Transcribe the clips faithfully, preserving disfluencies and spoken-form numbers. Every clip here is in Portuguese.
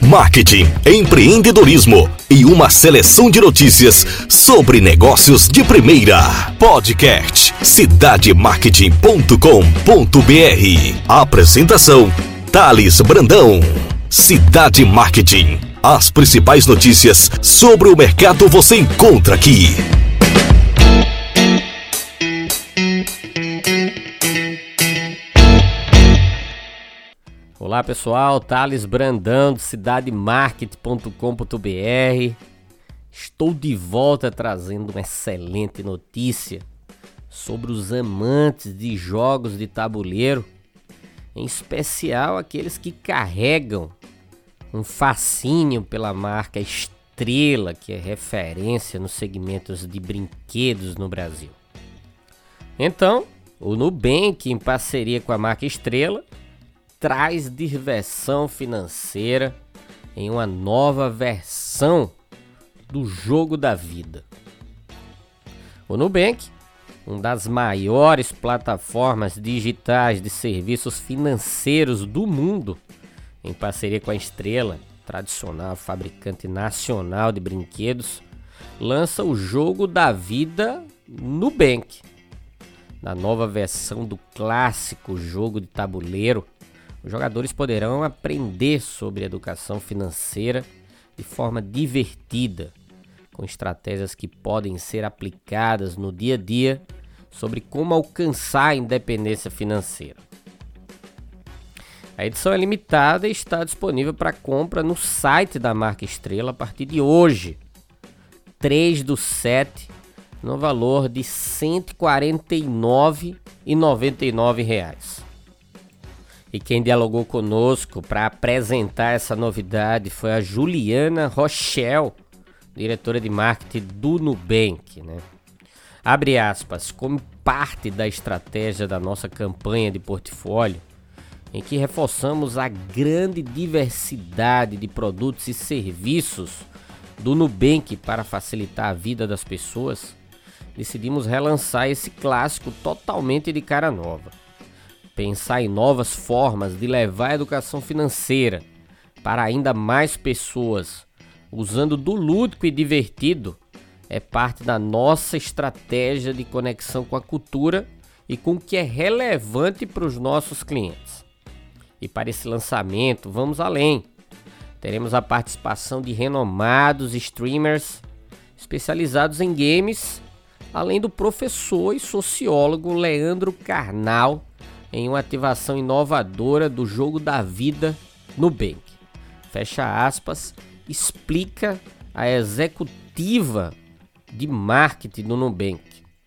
marketing, empreendedorismo e uma seleção de notícias sobre negócios de primeira. Podcast cidade marketing ponto com ponto br. Apresentação: Thales Brandão. Cidade Marketing. As principais notícias sobre o mercado você encontra aqui. Olá pessoal, Thales Brandão do cidade marketing ponto com ponto br. Estou de volta trazendo uma excelente notícia sobre os amantes de jogos de tabuleiro, em especial aqueles que carregam um fascínio pela marca Estrela, que é referência nos segmentos de brinquedos no Brasil. Então, o Nubank, em parceria com a marca Estrela, traz diversão financeira em uma nova versão do jogo da vida. O Nubank, uma das maiores plataformas digitais de serviços financeiros do mundo, em parceria com a Estrela, tradicional fabricante nacional de brinquedos, lança o jogo da vida Nubank. Na nova versão do clássico jogo de tabuleiro, os jogadores poderão aprender sobre educação financeira de forma divertida, com estratégias que podem ser aplicadas no dia a dia sobre como alcançar a independência financeira. A edição é limitada e está disponível para compra no site da marca Estrela a partir de hoje, três do sete, no valor de cento e quarenta e nove reais e noventa e nove centavos. E quem dialogou conosco para apresentar essa novidade foi a Juliana Rochelle, diretora de marketing do Nubank, né? Abre aspas, como parte da estratégia da nossa campanha de portfólio, em que reforçamos a grande diversidade de produtos e serviços do Nubank para facilitar a vida das pessoas, decidimos relançar esse clássico totalmente de cara nova. Pensar em novas formas de levar a educação financeira para ainda mais pessoas, usando do lúdico e divertido, é parte da nossa estratégia de conexão com a cultura e com o que é relevante para os nossos clientes. E para esse lançamento, vamos além. Teremos a participação de renomados streamers especializados em games, além do professor e sociólogo Leandro Carnal, em uma ativação inovadora do jogo da vida Nubank. Fecha aspas, explica a executiva de marketing do Nubank.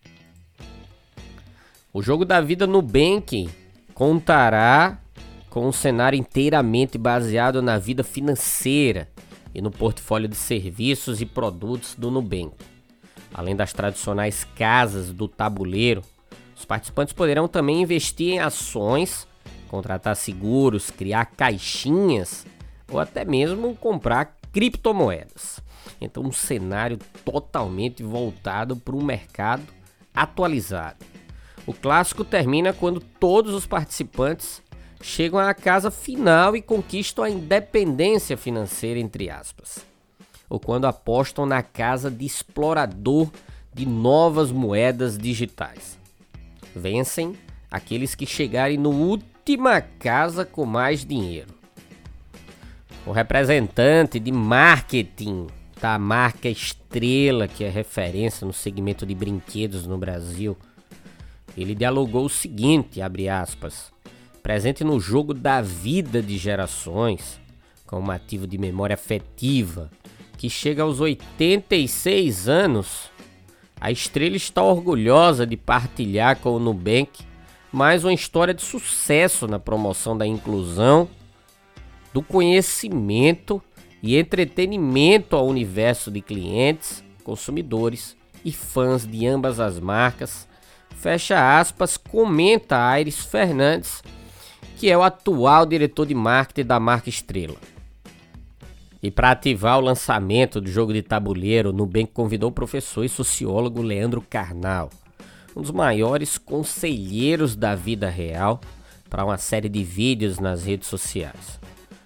O jogo da vida Nubank contará com um cenário inteiramente baseado na vida financeira e no portfólio de serviços e produtos do Nubank. Além das tradicionais casas do tabuleiro, os participantes poderão também investir em ações, contratar seguros, criar caixinhas ou até mesmo comprar criptomoedas. Então, um cenário totalmente voltado para um mercado atualizado. O clássico termina quando todos os participantes chegam à casa final e conquistam a independência financeira, entre aspas, ou quando apostam na casa de explorador de novas moedas digitais. Vencem aqueles que chegarem na última casa com mais dinheiro. O representante de marketing da marca Estrela, que é referência no segmento de brinquedos no Brasil, ele dialogou o seguinte, abre aspas, presente no jogo da vida de gerações, com um ativo de memória afetiva, que chega aos oitenta e seis anos, a Estrela está orgulhosa de partilhar com o Nubank mais uma história de sucesso na promoção da inclusão, do conhecimento e entretenimento ao universo de clientes, consumidores e fãs de ambas as marcas. Fecha aspas, comenta Aires Fernandes, que é o atual diretor de marketing da marca Estrela. E para ativar o lançamento do jogo de tabuleiro, o Nubank convidou o professor e sociólogo Leandro Carnal, um dos maiores conselheiros da vida real, para uma série de vídeos nas redes sociais.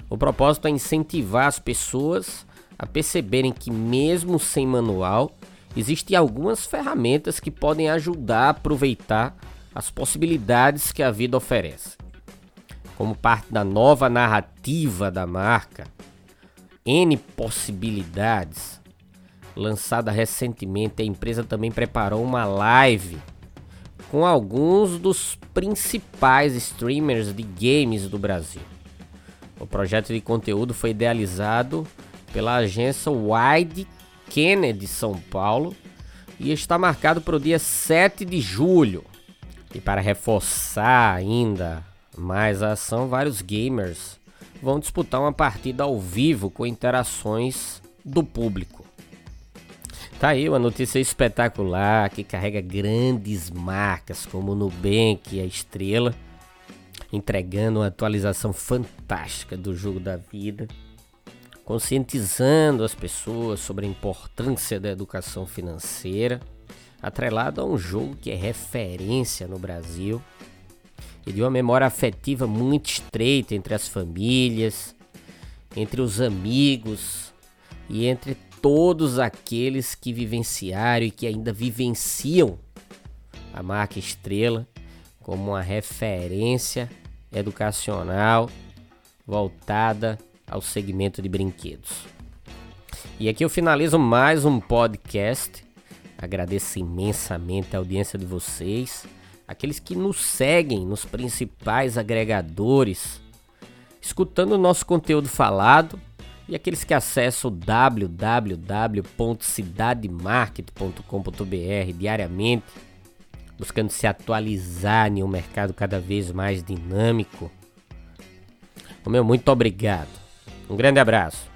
O propósito é incentivar as pessoas a perceberem que mesmo sem manual, existem algumas ferramentas que podem ajudar a aproveitar as possibilidades que a vida oferece. Como parte da nova narrativa da marca, N Possibilidades, lançada recentemente, a empresa também preparou uma live com alguns dos principais streamers de games do Brasil. O projeto de conteúdo foi idealizado pela agência Wide Kennedy São Paulo e está marcado para o dia sete de julho. E para reforçar ainda mais a ação, vários gamers vão disputar uma partida ao vivo com interações do público. Tá aí uma notícia espetacular que carrega grandes marcas como o Nubank e a Estrela, entregando uma atualização fantástica do jogo da vida, conscientizando as pessoas sobre a importância da educação financeira, atrelado a um jogo que é referência no Brasil e de uma memória afetiva muito estreita entre as famílias, entre os amigos e entre todos aqueles que vivenciaram e que ainda vivenciam a marca Estrela como uma referência educacional voltada ao segmento de brinquedos. E aqui eu finalizo mais um podcast. Agradeço imensamente a audiência de vocês, aqueles que nos seguem nos principais agregadores, escutando o nosso conteúdo falado, e aqueles que acessam w w w ponto cidade market ponto com ponto b r diariamente, buscando se atualizar em um mercado cada vez mais dinâmico. O meu muito obrigado. Um grande abraço.